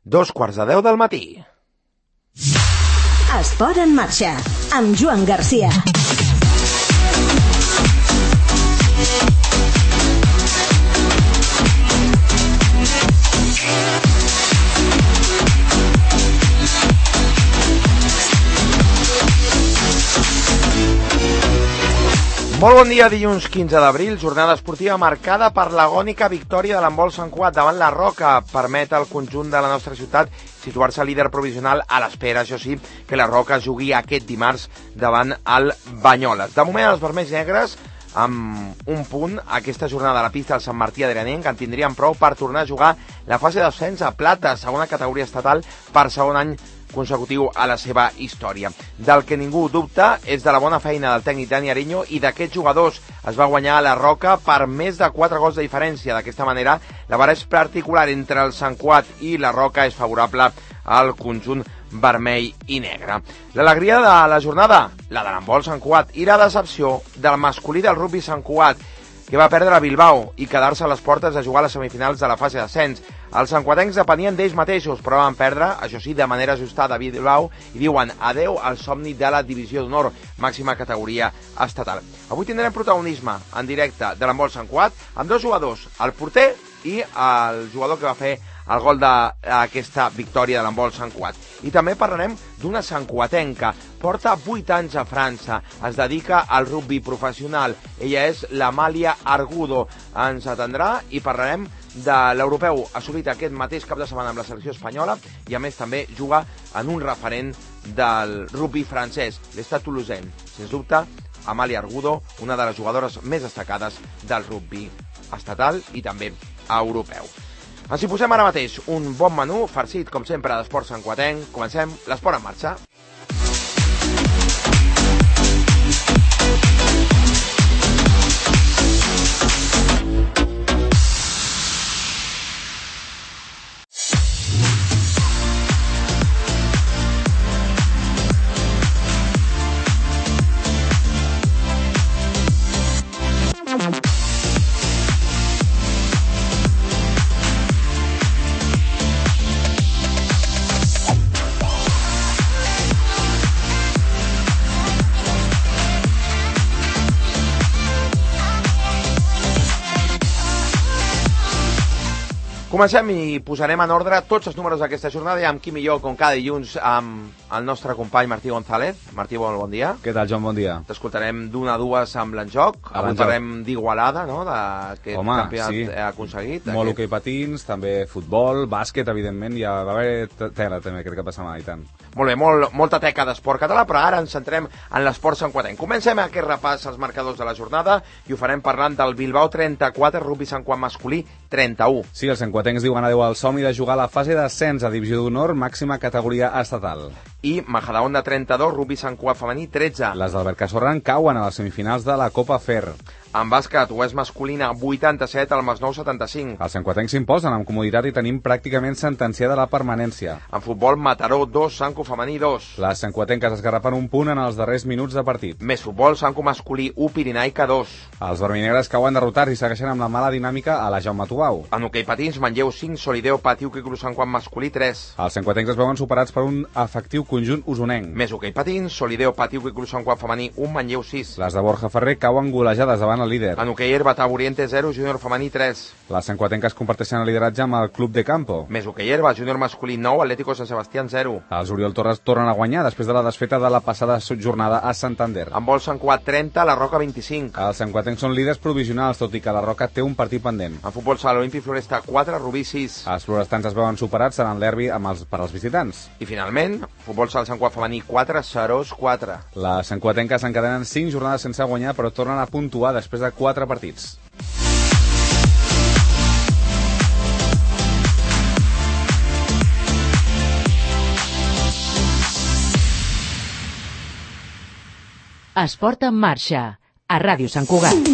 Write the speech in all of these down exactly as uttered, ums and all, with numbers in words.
dos quarts de deu del matí. Esport en marxa, amb Joan Garcia. Molt bon dia, dilluns quinze d'abril, jornada esportiva marcada per l'agònica victòria de l'handbol Sant Cugat davant la Roca. Permet al conjunt de la nostra ciutat situar-se líder provisional a l'espera, això sí, que la Roca jugui aquest dimarts davant el Banyoles. De moment, els vermells negres, amb un punt, aquesta jornada a la pista del Sant Martí Adrianenc, en tindrien prou per tornar a jugar la fase d'ascens a plata, segona categoria estatal, per segon any consecutiu a la seva història. Del que ningú dubta és de la bona feina del tècnic Dani Ariño i d'aquests jugadors. Es va guanyar a la Roca per més de quatre gols de diferència. D'aquesta manera, la barreja particular entre el Sant Cugat i la Roca és favorable al conjunt vermell i negre. L'alegria de la jornada, la de l'handbol Sant Cugat, i la decepció del masculí del rugbi Sant Cugat, que va perdre a Bilbao i quedar-se a les portes de jugar a les semifinals de la fase d'ascens. Els santcuatencs depenien d'ells mateixos, però van perdre, això sí, de manera ajustada a Bilbao, i diuen adeu al somni de la divisió d'honor, màxima categoria estatal. Avui tindrem protagonisme en directe de l'handbol Sant Cugat amb dos jugadors, el porter i el jugador que va fer el gol d'aquesta victòria de l'handbol Sant Cugat. I també parlarem d'una santcuatenca. Porta vuit anys a França, es dedica al rugbi professional. Ella és l'Amàlia Argudo. Ens atendrà i parlarem de l'europeu assolit aquest mateix cap de setmana amb la selecció espanyola i a més també juga en un referent del rugbi francès, l'Estat Toulousain. Sens dubte, Amàlia Argudo, una de les jugadores més destacades del rugbi estatal i també europeu. Ens hi posem ara mateix un bon menú, farcit, com sempre, d'esport santcuatenc. Comencem l'esport en marxa. Comencem i posarem en ordre tots els números d'aquesta jornada i amb qui millor, com cada dilluns, amb el nostre company Martí González. Martí, bon, bon dia. Què tal, Joan? Bon dia. T'escoltarem d'una a dues amb l'enjoc. Avui parlem d'Igualada, no?, d'aquest campionat sí. aconseguit. Molt aquest... hoquei patins, també futbol, bàsquet, evidentment, ja va haver tela també aquest cap de setmana i tant. Molt bé, molt, molta teca d'esport català, però ara ens centrem en l'esport santcuatenc. Comencem aquest repàs als marcadors de la jornada i ho farem parlant del Bilbao trenta-quatre, rugbi Sant Cugat masculí trenta-u. Sí, els santcuatencs diuen adeu al somni de jugar a la fase d'ascens a divisió d'honor, màxima categoria estatal. I Majadahonda trenta-dos, rugbi Sant Cugat femení tretze. Les d'Albert Casorran cauen a les semifinals de la Copa Fer. En bàsquet, Oest masculina vuitanta-set, al Masnou setanta-cinc. Els santcuatencs s'imposen amb comoditat i tenim pràcticament sentenciada la permanència. En futbol, Mataró dos, Sanco femení dos. Les santcuatenques esgarrapen un punt en els darrers minuts de partit. Més futbol, Sanco masculí u, Pirinaica dos. Els verminegres cauen derrotats i segueixen amb la mala dinàmica a la Jaume Tubau. En hoquei patins, Manlleu cinc, Solideo Patiu, Quiclus Sant Cugat masculí tres. Els santcuatencs es veuen superats per un efectiu conjunt usonenc. Més hoquei patins, Solideo Patiu, Quiclus Sant Cugat femení un, Manlleu sis. Les de Borja Ferrer cauen golejades davant el líder. En hoquei Herba, Oriente zero, Júnior femení tres. Les santcuatenques comparteixen el lideratge amb el Club de Campo. Més hoquei herba, Júnior masculí nou, Atlético Sant Sebastián zero. Els Oriol Torres tornen a guanyar després de la desfeta de la passada jornada a Santander. En vol Sant Cugat trenta, la Roca vint-i-cinc. Els santcuatencs són líders provisionals, tot i que la Roca té un partit pendent. En futbol sala, Olímpic Floresta quatre, Rubí sis. Els florestans es veuen superats en el derbi amb els, per als visitants. I finalment, futbol sala Sant Cugat femení quatre, Serós quatre. Les santcuatenques encadenen cinc jornades sense guanyar, però tornen a puntuar després de quatre partits. Esport en marxa, a Ràdio Sant Cugat.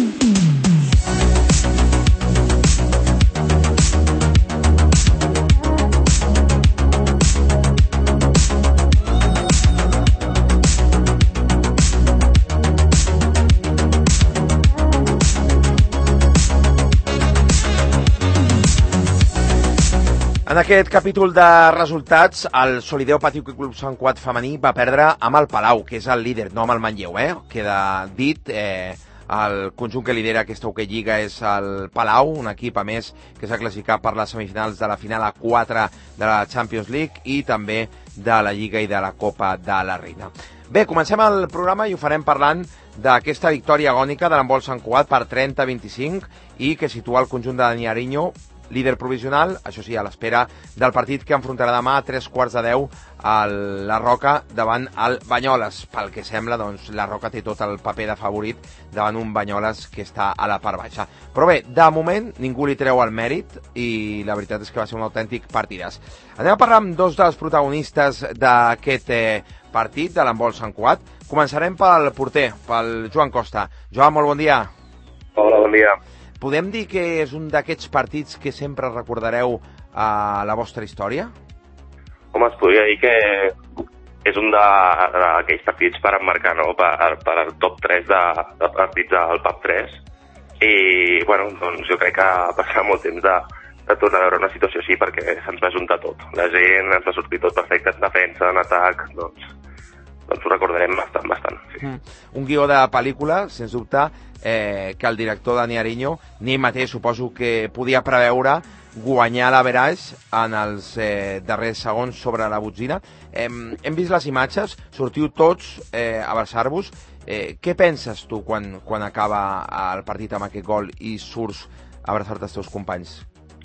En aquest capítol de resultats, el Solideo Patio Club Sant Cugat femení va perdre amb el Palau, que és el líder, no amb el Manlleu, eh? Queda dit, eh, el conjunt que lidera aquesta Hockey Lliga és el Palau, un equip, a més, que s'ha classificat per les semifinals de la final a quatre de la Champions League i també de la Lliga i de la Copa de la Reina. Bé, comencem el programa i ho farem parlant d'aquesta victòria agònica de l'handbol Sant Cugat per trenta a vint-i-cinc i que situa el conjunt de Dani Ariño líder provisional, això sí, a l'espera del partit que enfrontarà demà a tres quarts de deu a la Roca davant el Banyoles. Pel que sembla, doncs, la Roca té tot el paper de favorit davant un Banyoles que està a la part baixa. Però bé, de moment, ningú li treu el mèrit i la veritat és que va ser un autèntic partidàs. Anem a parlar amb dos dels protagonistes d'aquest eh, partit de l'handbol Sant Cugat. Començarem pel porter, pel Joan Costa. Joan, molt bon dia. Hola, bon dia. Podem dir que és un d'aquests partits que sempre recordareu a la vostra història? Home, es podria dir que és un d'aquells partits per emmarcar, no?, per, per el top tres de, de partits al P A P tres. I, bueno, doncs jo crec que ha passat molt temps de, de tornar a veure una situació així perquè se'ns va juntar tot. La gent ens va sortir tot perfecte en defensa, en atac, doncs, doncs ho recordarem bastant, bastant. Sí. Mm. Un guió de pel·lícula, sens dubte, eh, que el director Dani Ariño, ni ell mateix suposo que podia preveure guanyar l'average en els eh, darrers segons sobre la botzina. Eh, hem vist les imatges, sortiu tots eh, a abraçar-vos. Eh, què penses tu quan, quan acaba el partit amb aquest gol i surts a abraçar-te als teus companys?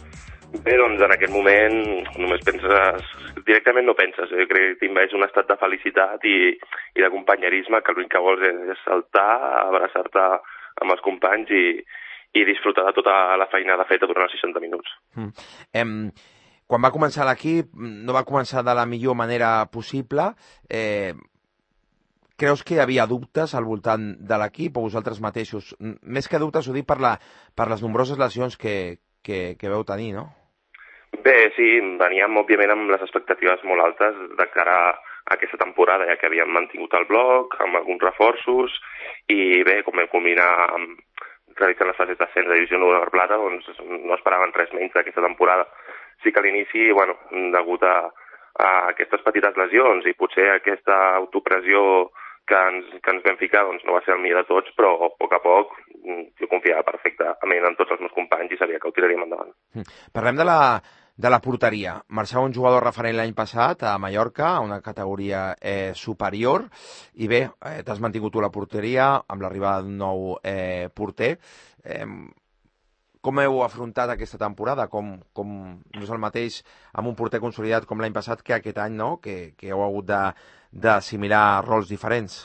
Bé, doncs en aquest moment només penses, directament no penses, jo crec que t'invaeix un estat de felicitat i, i de companyerisme que l'únic que vols és, és saltar, abraçar-te amb els companys i, i disfrutar de tota la feinada feta durant els seixanta minuts. Mm. Em, quan va començar l'equip, no va començar de la millor manera possible. Eh, creus que hi havia dubtes al voltant de l'equip o vosaltres mateixos? Més que dubtes ho dic per, la, per les nombroses lesions que, que, que veu tenir, no? Bé, sí, veníem òbviament amb les expectatives molt altes de cara a aquesta temporada, ja que havíem mantingut el bloc amb alguns reforços i bé, com vam culminar amb, realitzant les fases d'ascens de Divisió u per Plata, doncs no esperaven res menys d'aquesta temporada. Sí que a l'inici, bueno, degut a, a aquestes petites lesions i potser aquesta autopressió que ens, que ens vam ficar, doncs no va ser el millor de tots, però a poc a poc jo confiava perfectament en tots els meus companys i sabia que ho tiraríem endavant. Parlem de la de la porteria. Marxava un jugador referent l'any passat a Mallorca, a una categoria eh, superior, i bé, eh, t'has mantingut tu la porteria amb l'arribada d'un nou eh, porter. Eh, com heu afrontat aquesta temporada? Com, com no és el mateix amb un porter consolidat com l'any passat que aquest any, no?, que, que heu hagut d'assimilar rols diferents?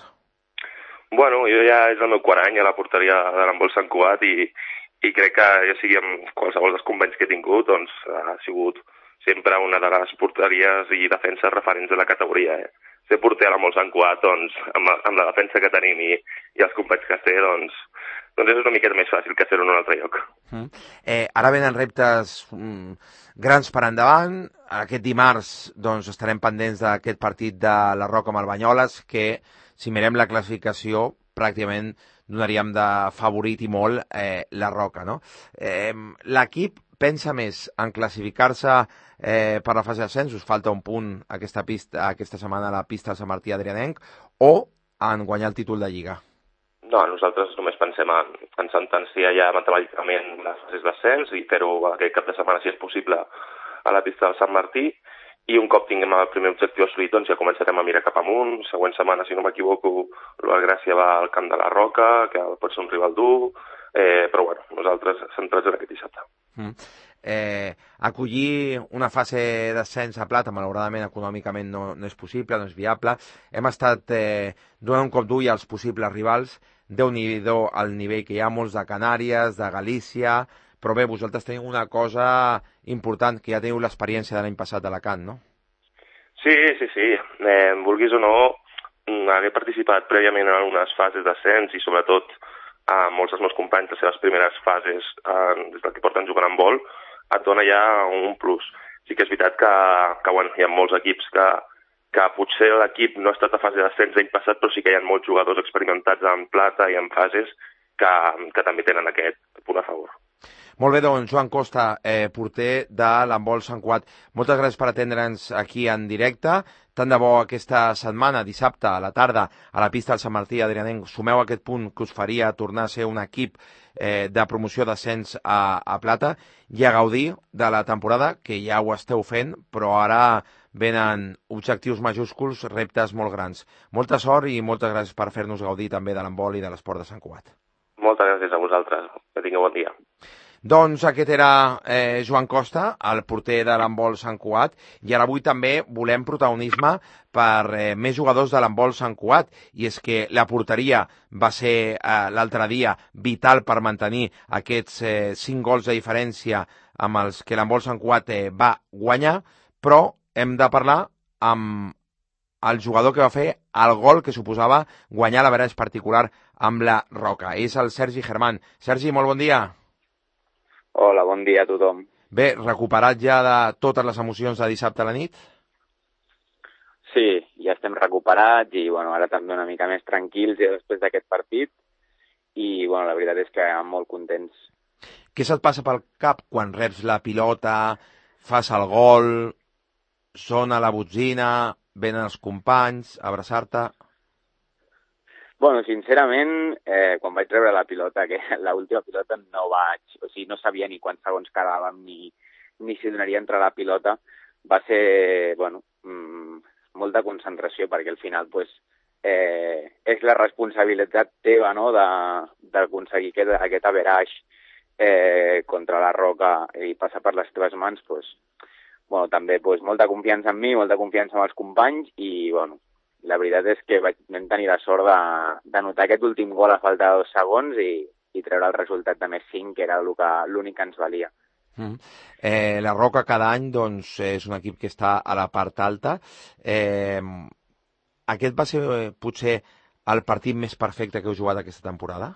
Bueno, jo ja és el meu quart any a la porteria de l'handbol Sant Cugat i i crec que ja sigui amb qualsevol dels companys que he tingut, doncs ha sigut sempre una de les porteries i defenses referents de la categoria. Eh? Ser porter a l'handbol Sant Cugat, doncs, amb, amb la defensa que tenim i, i els companys que té, doncs, doncs és una miqueta més fàcil que fer-ho en un altre lloc. Mm. Eh, ara venen reptes mm, grans per endavant. Aquest dimarts doncs, estarem pendents d'aquest partit de la Roca amb el Banyoles, que, si mirem la classificació, pràcticament donaríem de favorit i molt eh, la Roca, no? Eh, l'equip pensa més en classificar-se eh, per la fase d'ascens, us falta un punt aquesta, pista, aquesta setmana a la pista de Sant Martí Adrianenc, o en guanyar el títol de Lliga? No, nosaltres només pensem en, en sentenciar ja matemàticament les fases d'ascens i fer-ho aquest cap de setmana, si és possible, a la pista del Sant Martí. I un cop tinguem el primer objectiu assolit, doncs ja començarem a mirar cap amunt. Següent setmana, si no m'equivoco, la Gràcia va al camp de la Roca, que pot ser un rival dur, eh, però bueno, nosaltres centrats en aquest dissabte. Mm. Eh, acollir una fase d'ascens a Plata, malauradament, econòmicament no, no és possible, no és viable. Hem estat eh, donant un cop d'ull als possibles rivals. Déu-n'hi-do al nivell que hi ha, molts de Canàries, de Galícia. Però bé, vosaltres teniu una cosa important, que ja teniu l'experiència de l'any passat d'Alacant, no? Sí, sí, sí. Eh, vulguis o no, haver participat prèviament en unes fases d'ascens i sobretot a molts dels meus companys, les seves primeres fases eh, des del que porten jugant en vol, et dona ja un plus. Sí que és veritat que, que bueno, hi ha molts equips que, que potser l'equip no ha estat a fase d'ascens l'any passat, però sí que hi ha molts jugadors experimentats en plata i en fases que, que també tenen aquest punt a favor. Molt bé, doncs, Joan Costa, eh, porter de l'handbol Sant Cugat. Moltes gràcies per atendre'ns aquí en directe. Tant de bo aquesta setmana, dissabte, a la tarda, a la pista del Sant Martí Adrianenc, sumeu aquest punt que us faria tornar a ser un equip eh, de promoció d'ascens a, a Plata i a gaudir de la temporada, que ja ho esteu fent, però ara venen objectius majúsculs, reptes molt grans. Molta sort i moltes gràcies per fer-nos gaudir també de l'handbol i de l'esport de Sant Cugat. Moltes gràcies a vosaltres. Que tingueu bon dia. Doncs aquest era eh, Joan Costa, el porter de l'handbol Sant Cugat, i ara avui també volem protagonisme per eh, més jugadors de l'handbol Sant Cugat, i és que la porteria va ser eh, l'altre dia vital per mantenir aquests eh, cinc gols de diferència amb els que l'handbol Sant Cugat eh, va guanyar, però hem de parlar amb el jugador que va fer el gol que suposava guanyar l'average particular amb la Roca. És el Sergi Germán. Sergi, molt bon dia. Hola, bon dia a tothom. Bé, recuperat ja de totes les emocions de dissabte a la nit? Sí, ja estem recuperats i bueno, ara també una mica més tranquils ja després d'aquest partit i bueno, la veritat és que molt contents. Què se't passa pel cap quan reps la pilota, fas el gol, sona la botzina, venen els companys a abraçar-te? Bueno, sincerament, eh, quan vaig rebre la pilota, que l'última pilota no vaig, o sigui, no sabia ni quants segons quedàvem ni, ni si donaria entrar la pilota, va ser, bueno, mmm, molta concentració, perquè al final, pues, eh, és la responsabilitat teva, no?, d'aconseguir aquest, aquest average eh, contra la Roca i passar per les teves mans, pues, bueno, també, pues, molta confiança en mi, molta confiança en els companys i, bueno, la veritat és que vaig, vam tenir la sort de, de notar aquest últim gol a falta de dos segons i, i treure el resultat de més cinc, que era l'únic que ens valia. Mm. Eh, la Roca cada any doncs, és un equip que està a la part alta. Eh, aquest va ser eh, potser el partit més perfecte que heu jugat aquesta temporada?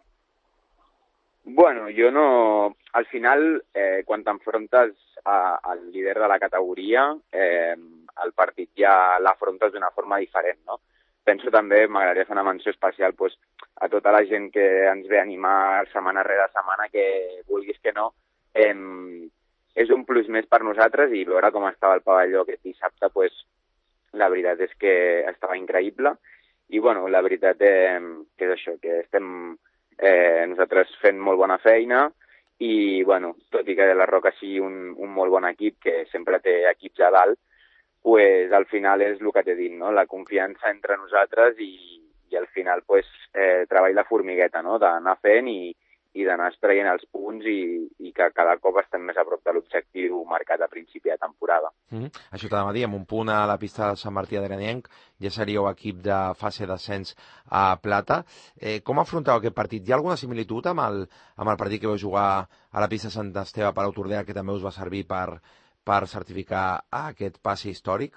Bueno, jo no... Al final, eh, quan t'enfrontes al líder de la categoria, eh, el partit ja l'afrontes d'una forma diferent, no? Penso també, m'agradaria fer una menció especial pues, a tota la gent que ens ve a animar setmana rere setmana, que vulguis que no, eh, és un plus més per nosaltres i veure com estava el pavelló aquest dissabte, pues, la veritat és que estava increïble i bueno, la veritat eh, que és això, que estem eh, nosaltres fent molt bona feina i bueno, tot i que la Roca sigui un, un molt bon equip, que sempre té equips a dalt, pues al final és el que t'he dit, no? La confiança entre nosaltres i, i al final pues, eh, treball de formigueta, no? D'anar fent i, i d'anar extraient els punts i, i que cada cop estem més a prop de l'objectiu marcat a principi de temporada. Mm-hmm. Això t'anava a dir, amb un punt a la pista del Sant Martí Adrianenc ja seríeu equip de fase d'ascens a Plata. Eh, com afronteu aquest partit? Hi ha alguna similitud amb el, amb el partit que vau jugar a la pista Sant Esteve Palau Tordera, que també us va servir per, per certificar aquest passe històric?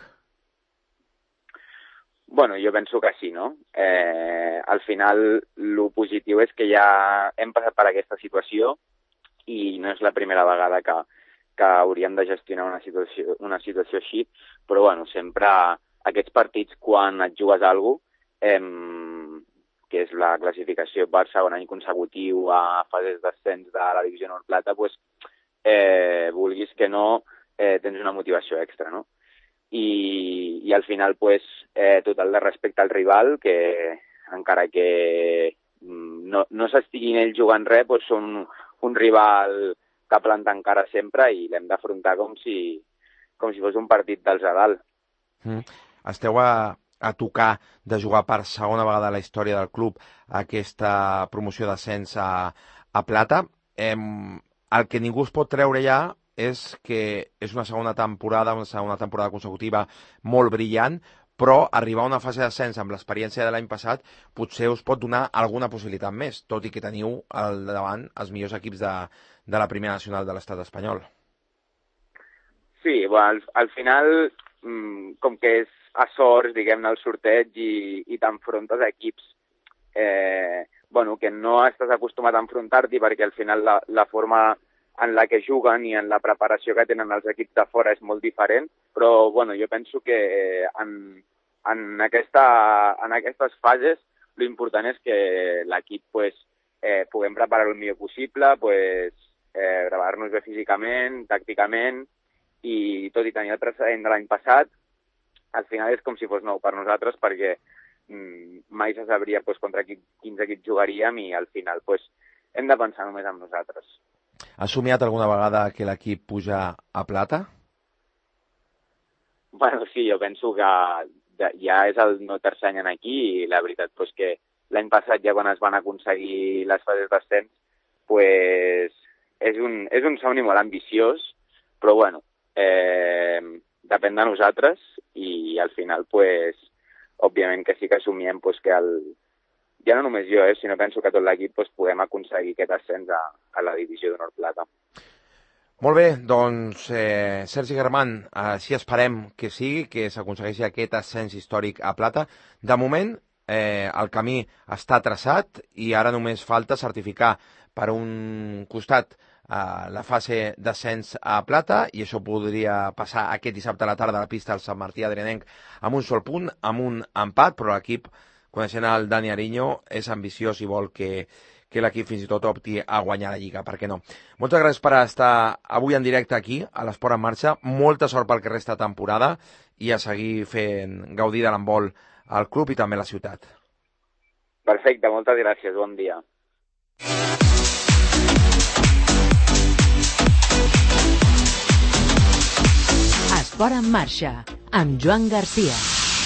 Bueno, jo penso que sí, no? Eh, al final, el positiu és que ja hem passat per aquesta situació i no és la primera vegada que, que hauríem de gestionar una situació, una situació així, però bueno, sempre aquests partits, quan et jugues alguna cosa, eh, que és la classificació per segon any consecutiu a fases d'ascens de la Divisió Nord Plata, pues, eh, vulguis que no, eh, tens una motivació extra, no? I, i al final, pues, eh, total de respecte al rival, que encara que no, no s'estiguin ells jugant res, pues, són un rival que planta encara sempre i l'hem d'afrontar com si, com si fos un partit dels a dalt. Mm. Esteu a, a tocar de jugar per segona vegada a la història del club aquesta promoció d'ascens a, a Plata. Eh, el que ningú es pot treure ja és que és una segona temporada, una segona temporada consecutiva molt brillant, però arribar a una fase d'ascens amb l'experiència de l'any passat potser us pot donar alguna possibilitat més, tot i que teniu al davant els millors equips de, de la primera nacional de l'estat espanyol. Sí, bueno, al, al final, com que és a sorts, diguem-ne, el sorteig i, i t'enfrontes a equips eh, bueno, que no estàs acostumat a enfrontar-t'hi perquè al final la, la forma en la que juguen i en la preparació que tenen els equips de fora és molt diferent, però bueno, jo penso que en, en, aquesta, en aquestes fases l'important és que l'equip pues, eh, puguem preparar el millor possible, pues, eh, gravar-nos bé físicament, tàcticament, i tot i tenir el precedent de l'any passat, al final és com si fos nou per nosaltres, perquè mm, mai se sabria pues, contra qui, quins equips jugaríem, i al final pues, hem de pensar només en nosaltres. Has somiat alguna vegada que l'equip puja a plata? Bueno, sí, jo penso que ja és el meu tercer any aquí, i la veritat pues, que l'any passat, ja quan es van aconseguir les fases d'ascens, pues, és, un, és un somni molt ambiciós, però bueno, eh, depèn de nosaltres, i al final, pues, òbviament que sí que assumiem pues, que el, ja no només jo, eh, sinó penso que tot l'equip pues, podem aconseguir aquest ascens a, a la divisió d'honor plata. Molt bé, doncs eh, Sergi Germán, així esperem que sigui, que s'aconsegueixi aquest ascens històric a plata. De moment, eh, el camí està traçat i ara només falta certificar per un costat a la fase d'ascens a plata, i això podria passar aquest dissabte a la tarda a la pista del Sant Martí Adrianenc amb un sol punt, amb un empat, però l'equip, coneixent el Dani Ariño, és ambiciós i vol que, que l'equip fins i tot opti a guanyar la Lliga, per què no? Moltes gràcies per estar avui en directe aquí, a l'Esport en Marxa, molta sort pel que resta de temporada i a seguir fent gaudir de l'handbol al club i també a la ciutat. Perfecte, moltes gràcies, bon dia. Esport en Marxa, amb Joan Garcia.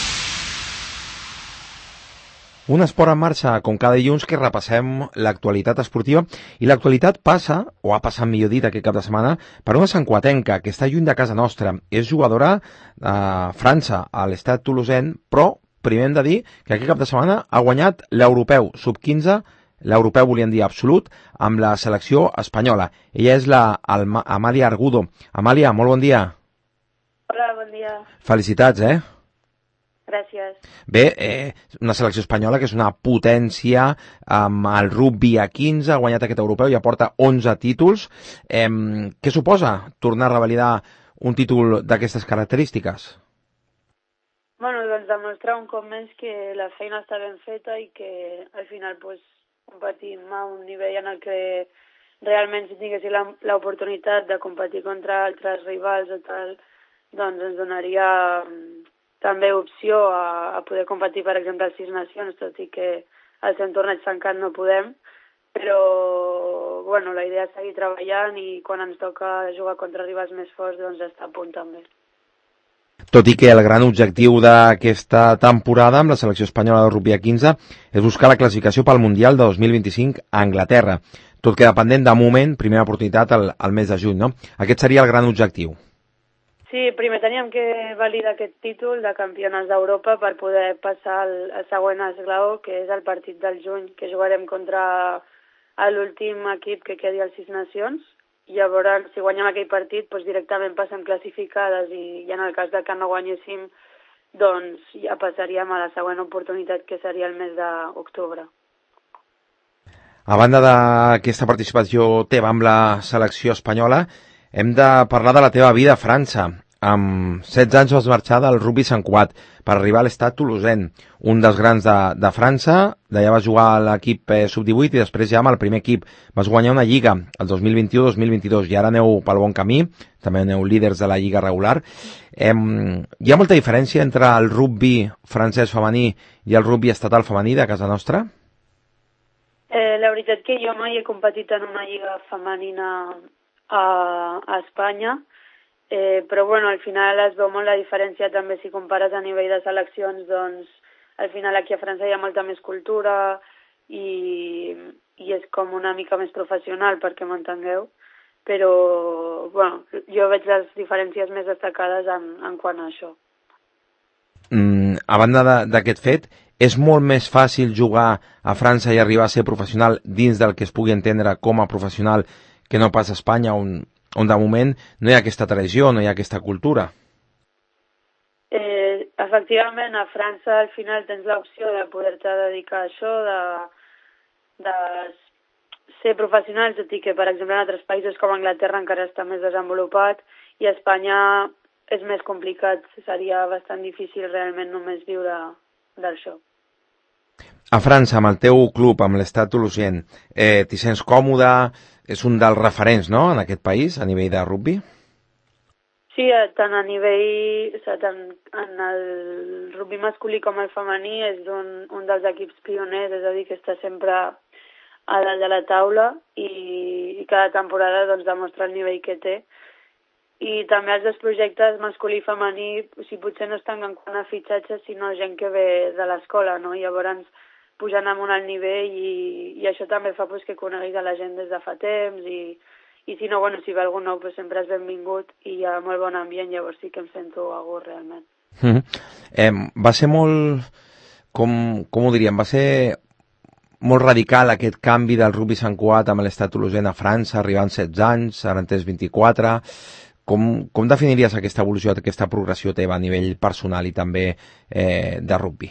Un esport en marxa, com cada dilluns, que repassem l'actualitat esportiva, i l'actualitat passa, o ha passat millor dit aquest cap de setmana, per una santcuatenca que està lluny de casa nostra. És jugadora a França, a l'estat toulousain, però primer hem de dir que aquest cap de setmana ha guanyat l'europeu sub quinze, l'europeu volien dir absolut, amb la selecció espanyola. Ella és la Amàlia Argudo. Amàlia, molt bon dia. Hola, bon dia. Felicitats, eh? Gràcies. Bé, eh, una selecció espanyola que és una potència amb el rugby a quinze, ha guanyat aquest europeu, ja porta onze títols. Eh, què suposa tornar a revalidar un títol d'aquestes característiques? Bueno, doncs demostrar un cop més que la feina està ben feta i que al final pues, competim a un nivell en el que realment si tinguéssim l'oportunitat de competir contra altres rivals o tal, doncs ens donaria també opció a, a poder competir, per exemple, als Sis Nacions, tot i que al cent torneig tancat no podem, però bueno, la idea és seguir treballant i quan ens toca jugar contra rivals més forts, doncs estar a punt també. Tot i que el gran objectiu d'aquesta temporada amb la selecció espanyola de rugby a quinze és buscar la classificació pel Mundial de dos mil vint-i-cinc a Anglaterra. Tot queda pendent de moment, primera oportunitat al, al mes de juny, no? Aquest seria el gran objectiu. Sí, primer teníem que validar aquest títol de campionats d'Europa per poder passar al, al següent esglaó, que és el partit del juny, que jugarem contra l'últim equip que quedi als Sis Nacions. Llavors, si guanyem aquell partit, doncs directament passem classificades i, i en el cas de que no guanyéssim, doncs ja passaríem a la següent oportunitat, que seria el mes d'octubre. A banda d'aquesta participació teva amb la selecció espanyola, hem de parlar de la teva vida a França. Amb setze anys vas marxar del rugby Sant Cugat per arribar a l'estat toulousain, un dels grans de, de França. D'allà vas jugar a l'equip eh, sub divuit i després ja amb el primer equip. Vas guanyar una lliga el dos mil vint-i-u dos mil vint-i-dos i ara aneu pel bon camí, també aneu líders de la lliga regular. Eh, hi ha molta diferència entre el rugby francès femení i el rugby estatal femení de casa nostra? Eh, la veritat que jo mai he competit en una lliga femenina a, a Espanya, eh, però bueno, al final es veu molt la diferència també si compares a nivell de seleccions, doncs al final aquí a França hi ha molta més cultura i, i és com una mica més professional, perquè m'entengueu, però bueno, jo veig les diferències més destacades en, en quant a això. Mm, a banda d'aquest fet, és molt més fàcil jugar a França i arribar a ser professional dins del que es pugui entendre com a professional que no pas a Espanya, on, on de moment no hi ha aquesta tradició, no hi ha aquesta cultura. Eh, efectivament, a França al final tens l'opció de poder-te dedicar a això, de, de ser professional, tot i que, per exemple, en altres països com Anglaterra encara està més desenvolupat, i a Espanya és més complicat, seria bastant difícil realment només viure d'això. A França, amb el teu club, amb l'Stade Toulousain, eh, t'hi sents còmode? És un dels referents, no?, en aquest país, a nivell de rugby? Sí, tant a nivell, o sigui, tant en el rugby masculí com el femení és un, un dels equips pioners, és a dir, que està sempre a dalt de la taula i, i cada temporada doncs, demostra el nivell que té. I també els dos projectes masculí i femení, o sigui, potser no estan en quant a fitxatges, sinó gent que ve de l'escola, no? Llavors, pujant amunt al nivell i, i això també fa pues, que coneguis a la gent des de fa temps i, i si no, bueno, si ve algú nou pues, sempre és benvingut i hi ha molt bon ambient, llavors sí que em sento a gust realment. Mm-hmm. eh, va ser molt, com, com ho diríem, va ser molt radical aquest canvi del rugby Sant Cugat amb l'Stade Toulousain a França, arribant setze anys, ara en tens vint-i-quatre. Com, com definiries aquesta evolució, aquesta progressió teva a nivell personal i també eh, de rugby?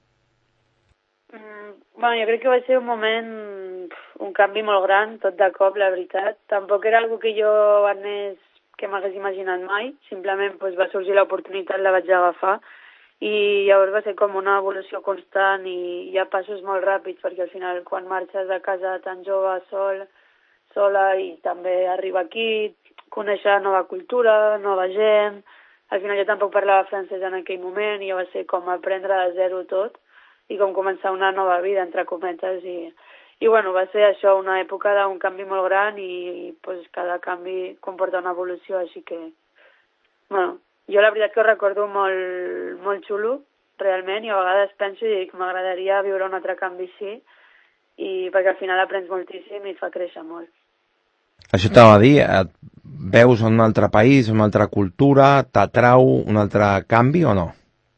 Bueno, jo crec que va ser un moment, un canvi molt gran, tot de cop, la veritat. Tampoc era algo que jo anés, que m'hagués imaginat mai, simplement pues, va sorgir l'oportunitat, la vaig agafar, i llavors va ser com una evolució constant i hi ha passos molt ràpids, perquè al final quan marxes de casa tan jove, sol, sola, i també arribar aquí, conèixer nova cultura, nova gent, al final jo tampoc parlava francès en aquell moment i ja va ser com aprendre de zero tot, i com començar una nova vida, entre cometes, i, i bueno, va ser això, una època d'un canvi molt gran i, i pues, cada canvi comporta una evolució, així que, bueno, jo la veritat que ho recordo molt, molt xulo, realment, i a vegades penso i dic, m'agradaria viure un altre canvi així, i perquè al final aprens moltíssim i et fa créixer molt. Això t'ha de dir, et veus en un altre país, una altra cultura, t'atrau un altre canvi o no?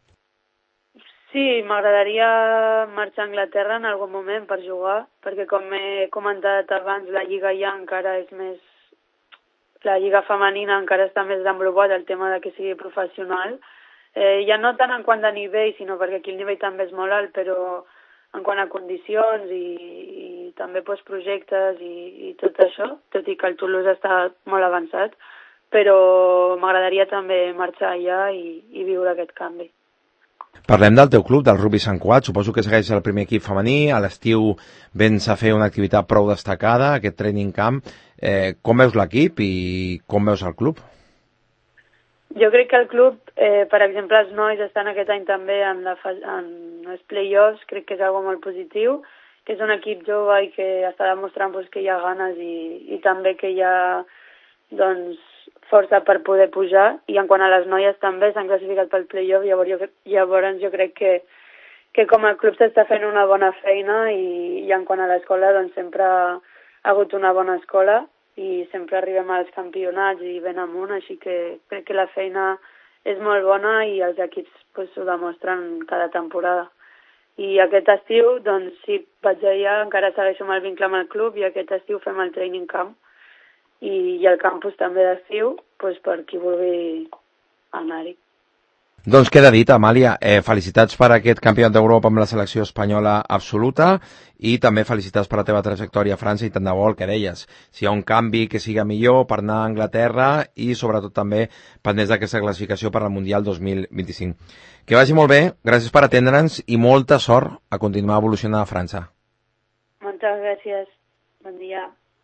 Sí, m'agradaria marxar a Anglaterra en algun moment per jugar, perquè com he comentat abans, la lliga ja encara és més... La lliga femenina encara està més desenvolupada, el tema de que sigui professional. Eh, ja no tant en quant de nivell, sinó perquè aquí el nivell també és molt alt, però en quant a condicions i, i també pues, projectes i, i tot això, tot i que el Toulouse està molt avançat, però m'agradaria també marxar allà i, i viure aquest canvi. Parlem del teu club, del Rugby Sant Cugat. Suposo que segueix el primer equip femení. A l'estiu vens a fer una activitat prou destacada, aquest training camp. Eh, com veus l'equip i com veus el club? Jo crec que el club, eh, per exemple, els nois estan aquest any també en, la fa en els play-offs, crec que és algo molt positiu, que és un equip jove i que està demostrant pues, que hi ha ganes i, i també que hi ha doncs, força per poder pujar, i en quant a les noies també s'han classificat pel play-off, llavors jo, llavors jo crec que, que com a club s'està fent una bona feina i, i en quant a l'escola doncs sempre ha hagut una bona escola i sempre arribem als campionats i ben amunt, així que crec que la feina és molt bona i els equips pues, ho demostren cada temporada. I aquest estiu, doncs sí, vaig allà, encara segueixo amb el vincle amb el club i aquest estiu fem el training camp i, i el campus també d'estiu pues, per qui vulgui anar-hi. Doncs queda dit, Amàlia, eh, felicitats per aquest campionat d'Europa amb la selecció espanyola absoluta i també felicitats per la teva trajectòria a França i tant de bo el que deies. Si hi ha un canvi que siga millor per anar a Anglaterra i sobretot també pendents d'aquesta classificació per al Mundial dos mil vint-i-cinc. Que vagi molt bé, gràcies per atendre'ns i molta sort a continuar evolucionant a França. Moltes gràcies, bon dia.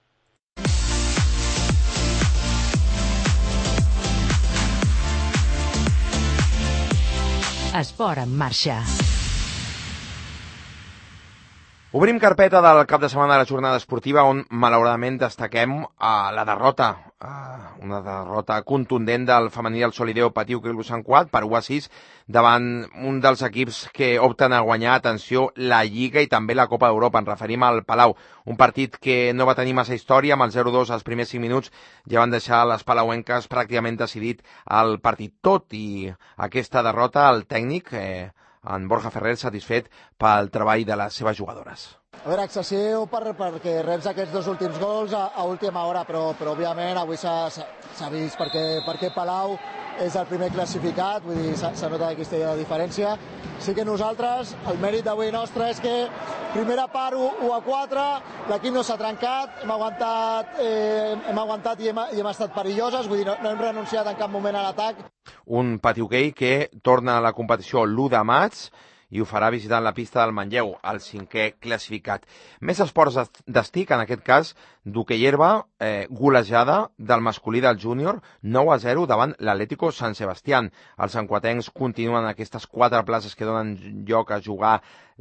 Esport en marxa. Obrim carpeta del cap de setmana de la jornada esportiva on malauradament destaquem uh, la derrota, uh, una derrota contundent del femení del Solideo Patiu Club Sant Cugat per u a sis davant un dels equips que opten a guanyar, atenció, la Lliga i també la Copa d'Europa. Ens referim al Palau, un partit que no va tenir massa història, amb el zero dos als primers cinc minuts ja van deixar les palauenques pràcticament decidit el partit. Tot i aquesta derrota, el tècnic... Eh, en Borja Ferrer satisfet pel treball de les seves jugadores. A veure, excessiu per, perquè reps aquests dos últims gols a, a última hora, però, però òbviament avui s'ha vist perquè, perquè Palau és el primer classificat, vull dir, s'ha notat aquesta diferència. Sí que nosaltres, el mèrit d'avui nostre és que primera part u a quatre, l'equip no s'ha trencat, hem aguantat, eh, hem aguantat i hem, i hem estat perilloses, vull dir, no, no hem renunciat en cap moment a l'atac. Un Patiuquei que torna a la competició l'u de maig i ho farà visitant la pista del Manlleu, el cinquè classificat. Més esports d'estic, en aquest cas, d'hoquei herba, eh, golejada del masculí del júnior, nou a zero davant l'Atlético San Sebastián. Els santcuatencs continuen aquestes quatre places que donen lloc a jugar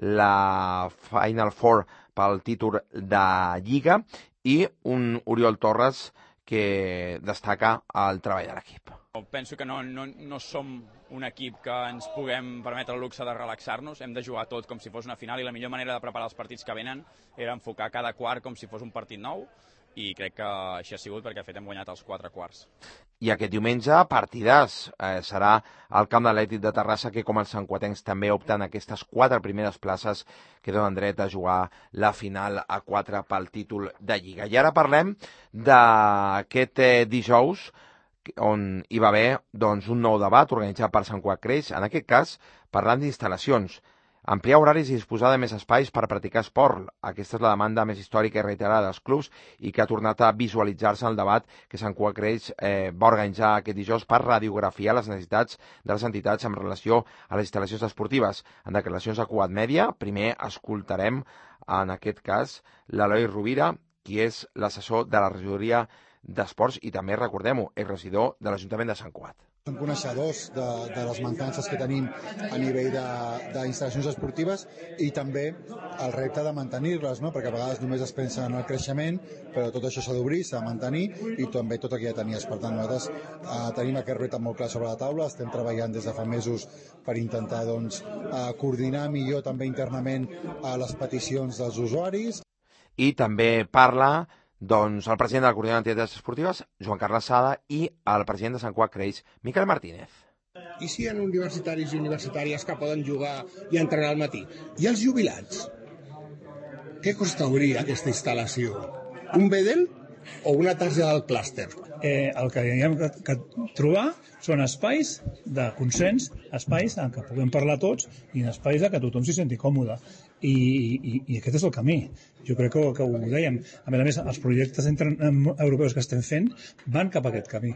la Final Four pel títol de Lliga i un Oriol Torres que destaca el treball de l'equip. Penso que no, no, no som un equip que ens puguem permetre el luxe de relaxar-nos, hem de jugar tot com si fos una final i la millor manera de preparar els partits que venen era enfocar cada quart com si fos un partit nou i crec que així ha sigut perquè de fet hem guanyat els quatre quarts. I aquest diumenge, partidàs, eh, serà el camp de l'Atlètic de Terrassa que com els santcuatencs també opten aquestes quatre primeres places que donen dret a jugar la final a quatre pel títol de Lliga. I ara parlem d'aquest eh, dijous on hi va haver doncs, un nou debat organitzat per Sant Cugat Creix, en aquest cas parlant d'instal·lacions. Ampliar horaris i disposar de més espais per practicar esport. Aquesta és la demanda més històrica i reiterada dels clubs i que ha tornat a visualitzar-se en el debat que Sant Cugat Creix eh, va organitzar aquest dijous per radiografiar les necessitats de les entitats en relació a les instal·lacions esportives. En declaracions a Cugat Mèdia, primer escoltarem, en aquest cas, l'Eloi Rovira, qui és l'assessor de la regidoria d'Esports i també, recordem-ho, és regidor de l'Ajuntament de Sant Cugat. Som coneixedors de, de les mancances que tenim a nivell d'instal·lacions esportives i també el repte de mantenir-les, no? Perquè a vegades només es pensa en el creixement, però tot això s'ha d'obrir, s'ha de mantenir i també tot el que ja tenies. Per tant, nosaltres eh, tenim aquest repte molt clar sobre la taula, estem treballant des de fa mesos per intentar doncs, eh, coordinar millor també internament eh, les peticions dels usuaris. I també parla doncs el president de la Coordinadora d'Entitats Esportives, Joan Carles Sada, i el president de Sant Cugat Creix, Miquel Martínez. I si hi ha universitaris i universitàries que poden jugar i entrenar al matí? I els jubilats? Què costaria aquesta instal·lació? Un bedel o una targeta del clúster? Eh, el que hem de trobar són espais de consens, espais en què puguem parlar tots i espais en què tothom s'hi senti còmode. I, i, i aquest és el camí. Jo crec que, que ho dèiem. A més a més, els projectes europeus que estem fent van cap a aquest camí.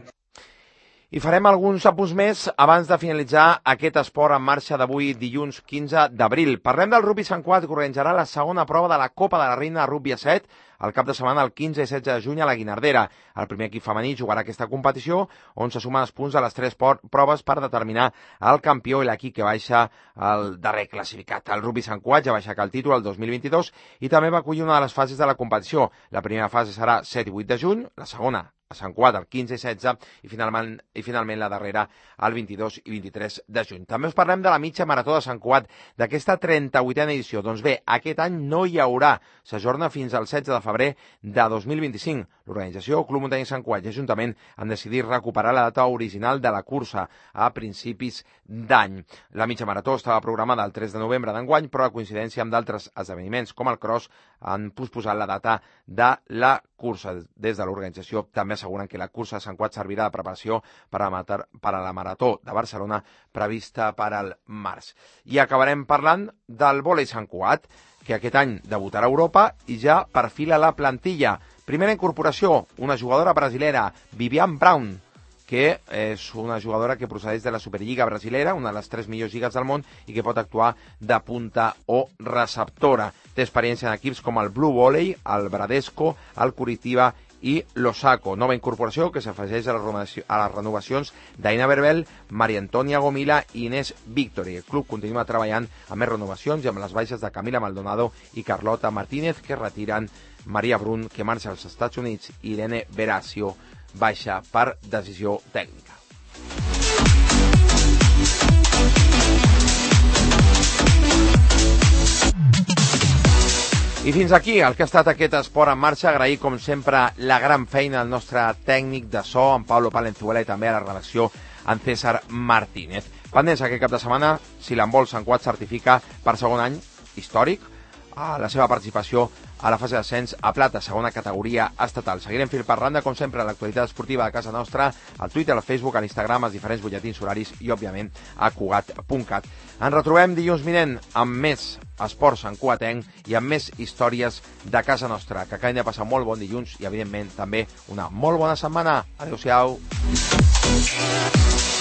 I farem alguns apunts més abans de finalitzar aquest esport en marxa d'avui, dilluns quinze d'abril. Parlem del rugby Sant Cugat, que organitzarà la segona prova de la Copa de la Reina de Rugby a set el cap de setmana el quinze i setze de juny a la Guinardera. El primer equip femení jugarà aquesta competició, on se sumen els punts de les tres proves per determinar el campió i l'equip que baixa el darrer classificat. El rugby Sant Cugat ja va aixecar el títol el dos mil vint-i-dos i també va acollir una de les fases de la competició. La primera fase serà set i vuit de juny, la segona a Sant Cugat el quinze i setze i finalment, i finalment la darrera el vint-i-dos i vint-i-tres de juny. També us parlem de la mitja marató de Sant Cugat, d'aquesta trenta-vuitena edició. Doncs bé, aquest any no hi haurà, s'ajorna fins al setze de febrer de dos mil vint-i-cinc. L'organització, Club Muntanya Sant Cugat i Ajuntament han decidit recuperar la data original de la cursa a principis d'any. La mitja marató estava programada el tres de novembre d'enguany, però a coincidència amb d'altres esdeveniments com el cross han posposat la data de la cursa. Des de l'organització també asseguren que la cursa de Sant Cugat servirà de preparació per a, matar, per a la marató de Barcelona prevista per al març. I acabarem parlant del vòlei Sant Cugat, que aquest any debutarà a Europa i ja perfila la plantilla. Primera incorporació, una jugadora brasilera, Vivian Brown, que és una jugadora que procedeix de la Superliga brasilera, una de les tres millors lligues del món, i que pot actuar de punta o receptora. Té experiència en equips com el Blue Volley, el Bradesco, el Curitiba i l'Osako. Nova incorporació que s'afegeix a, a les renovacions d'Aina Berbel, Maria Antònia Gomila i Inés Victory. El club continua treballant amb més renovacions i amb les baixes de Camila Maldonado i Carlota Martínez, que retiren, Maria Brun, que marxa als Estats Units, i Irene Veracio, baixa per decisió tècnica. I fins aquí el que ha estat aquest esport en marxa. Agrair, com sempre, la gran feina del nostre tècnic de so, en Pablo Palenzuela, i també a la redacció, en César Martínez. Pendents aquest cap de setmana, si l'handbol Sant Cugat certifica per segon any històric a la seva participació a la fase d'ascens a plata, segona categoria estatal. Seguirem fil per randa, com sempre, l'actualitat esportiva de casa nostra, al Twitter, al Facebook, a l'Instagram, als diferents butlletins horaris i, òbviament, a cugat punt cat. Ens retrobem dilluns vinent amb més esports santcugatenc i amb més històries de casa nostra. Que acabin de passar molt bon dilluns i, evidentment, també una molt bona setmana. Adéu-siau.